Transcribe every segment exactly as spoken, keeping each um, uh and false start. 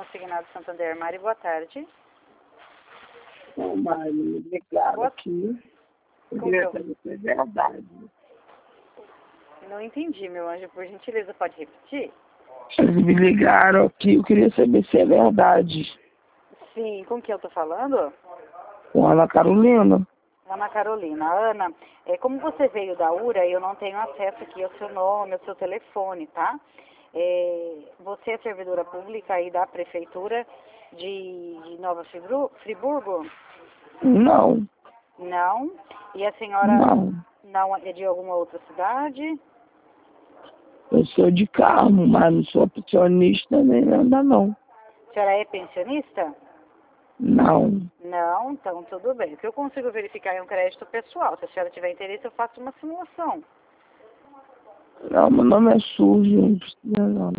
Consignado Santander. Mari, boa tarde. Ô, Mari, me ligaram Boa... aqui. Eu Como queria que eu... saber se é verdade. Não entendi, meu anjo. Por gentileza, pode repetir? Eles me ligaram aqui, eu queria saber se é verdade. Sim, com que eu tô falando? Com a Ana Carolina. Ana Carolina. Ana, é, como você veio da U R A, eu não tenho acesso aqui ao seu nome, ao seu telefone, tá? É, você é servidora pública aí da Prefeitura de, de Nova Fribru- Friburgo? Não, Não. E a senhora não. não é de alguma outra cidade? Eu sou de Carmo, mas não sou pensionista nem nada, não. A senhora é pensionista? Não. Não, então tudo bem. O que eu consigo verificar é um crédito pessoal. Se a senhora tiver interesse, eu faço uma simulação. Não, meu nome é sujo, não precisa não.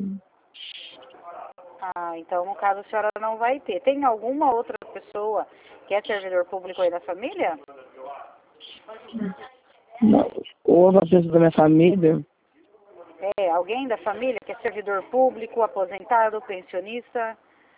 Ah, então no caso a senhora não vai ter. Tem alguma outra pessoa que é servidor público aí da família? Não. Outra pessoa da minha família? É, alguém da família que é servidor público, aposentado, pensionista?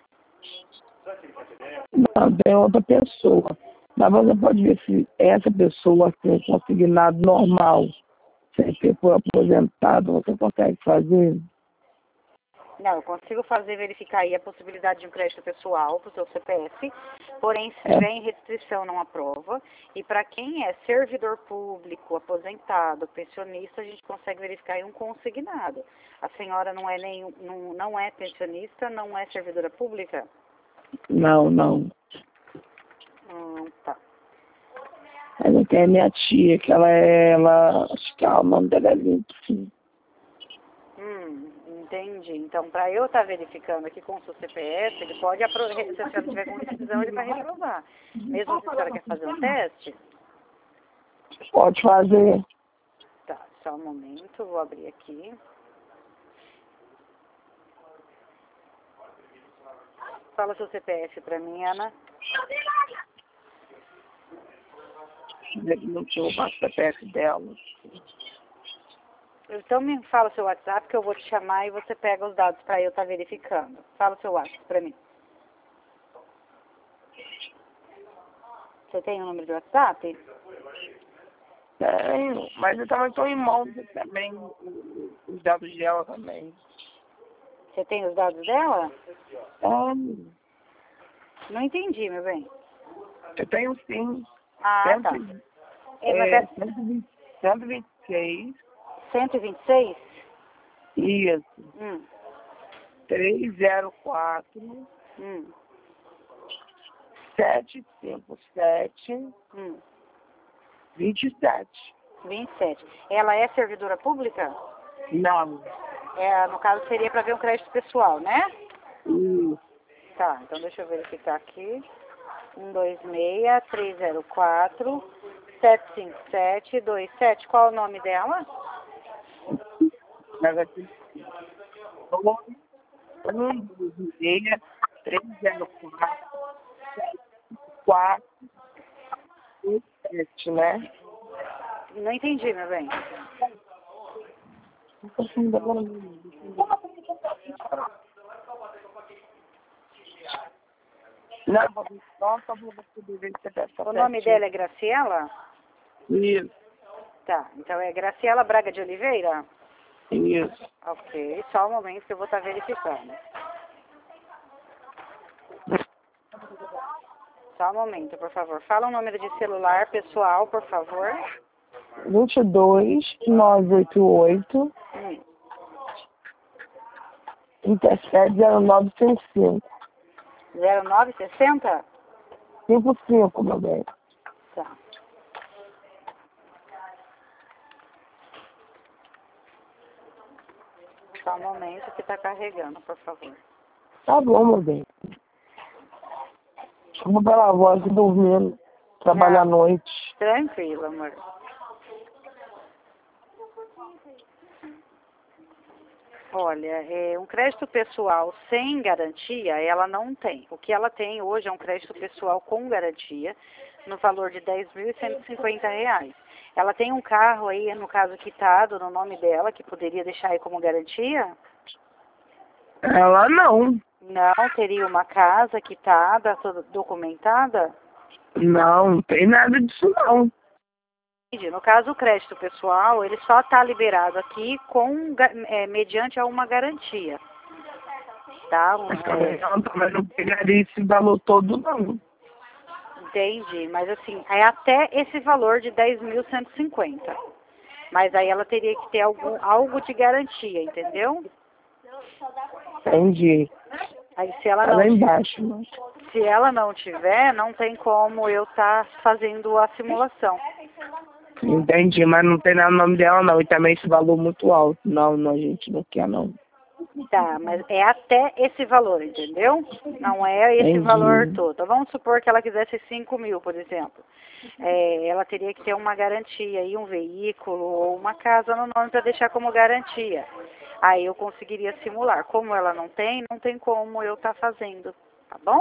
Não, tem outra pessoa. Mas você pode ver se essa pessoa tem um consignado normal, sem ser por aposentado, você consegue fazer? Não, eu consigo fazer verificar aí a possibilidade de um crédito pessoal para o seu C P F, porém se É. tiver em restrição não aprova. E para quem é servidor público, aposentado, pensionista, a gente consegue verificar aí um consignado. A senhora não é nenhum, não, não é pensionista, não é servidora pública? Não, não. Hum, tá. Mas eu tenho a minha tia, que ela é, ela, acho que é, o nome dela é Limpo, sim. Hum, entendi. Então, para eu estar verificando aqui com o seu C P F, ele pode aprovar. Se a senhora tiver com rescisão, ele vai reprovar. Mesmo se a senhora quer fazer um teste? Pode fazer. Tá, só um momento, vou abrir aqui. Fala seu C P F para mim, Ana. Não tinha o C P F dela. Então me fala o seu WhatsApp que eu vou te chamar e você pega os dados para eu estar verificando. Fala o seu WhatsApp para mim. Você tem o número do WhatsApp? Tenho, mas eu também estou em mãos também, os dados dela também. Você tem os dados dela? Tenho. Não entendi, meu bem. Eu tenho sim. Ah, tá. Cento, É, mas é, é cento e vinte, cento e vinte e seis. cento e vinte e seis? Isso. Hum, trezentos e quatro, hum, setecentos e cinquenta e sete, hum. vinte e sete. vinte e sete. Ela é servidora pública? Não. É, no caso seria para ver um crédito pessoal, né? Isso. Tá, então deixa eu verificar aqui. um dois seis, três zero quatro, sete cinco sete, dois sete. Qual o nome dela? Mas aqui. um, dois, seis, três zero quatro, quatro, sete, né? Não entendi, meu bem. Não, só para você ver se você está O nome dela é Graciela? Isso, Tá, então é Graciela Braga de Oliveira? isso. Ok, só um momento que eu vou estar verificando. Só um momento, por favor. Fala o número de celular pessoal, por favor. vinte e dois, novecentos e oitenta e oito, Hum. trinta e sete, zero nove cinco cinco. zero nove sessenta? cinco cinco, meu bem. Tá. Só um momento que está carregando, por favor. Tá bom, meu bem. Desculpa pela voz de dormindo, trabalhar à Não. noite. Tranquilo, amor. Olha, é, um crédito pessoal sem garantia, ela não tem. O que ela tem hoje é um crédito pessoal com garantia, no valor de dez mil cento e cinquenta reais. Ela tem um carro aí, no caso, quitado no nome dela, que poderia deixar aí como garantia? Ela não. Não teria uma casa quitada, toda documentada? Não, não tem nada disso não. No caso, o crédito pessoal, ele só está liberado aqui com, é, mediante a uma garantia. Tá? Mas É, também não, também não pegaria esse valor todo não. entendi, mas assim, é até esse valor de dez mil cento e cinquenta. Mas aí ela teria que ter algum, algo de garantia, entendeu? Entendi. Aí se ela Tá não lá tiver, embaixo, mas... se ela não tiver, não tem como eu estar fazendo a simulação. Entendi, mas não tem nada no nome dela não. E também esse valor muito alto. Não, não, a gente não quer não. Tá, mas é até esse valor, entendeu? Não é esse Entendi. valor todo. Vamos supor que ela quisesse cinco mil, por exemplo. É, ela teria que ter uma garantia aí, um veículo ou uma casa no nome para deixar como garantia. Aí eu conseguiria simular. Como ela não tem, não tem como eu estar fazendo, tá bom?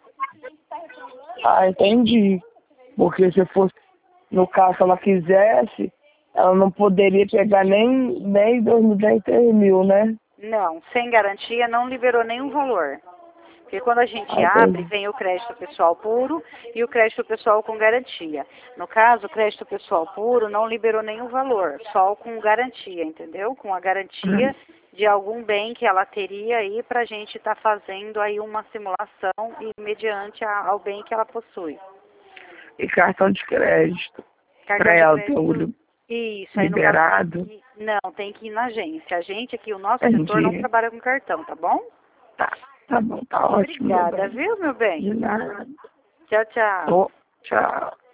Ah, entendi. Porque se fosse, no caso, se ela quisesse, ela não poderia pegar nem, nem dois mil, nem três mil, né? Não, sem garantia não liberou nenhum valor. Porque quando a gente Ah, abre, entendi. vem o crédito pessoal puro e o crédito pessoal com garantia. No caso, o crédito pessoal puro não liberou nenhum valor, só com garantia, entendeu? Com a garantia de algum bem que ela teria aí para a gente estar tá fazendo aí uma simulação e mediante a, ao bem que ela possui. E cartão de crédito. Cartão Pra de ela ter o crédito, li- isso, aí no caso liberado. tem que, não, tem que ir na agência. A gente aqui, o nosso setor não Entendi. trabalha com cartão, tá bom? Tá, tá bom, tá ótimo, meu Obrigada, bem. viu, meu bem? De nada. Tchau, tchau. Ô, tchau.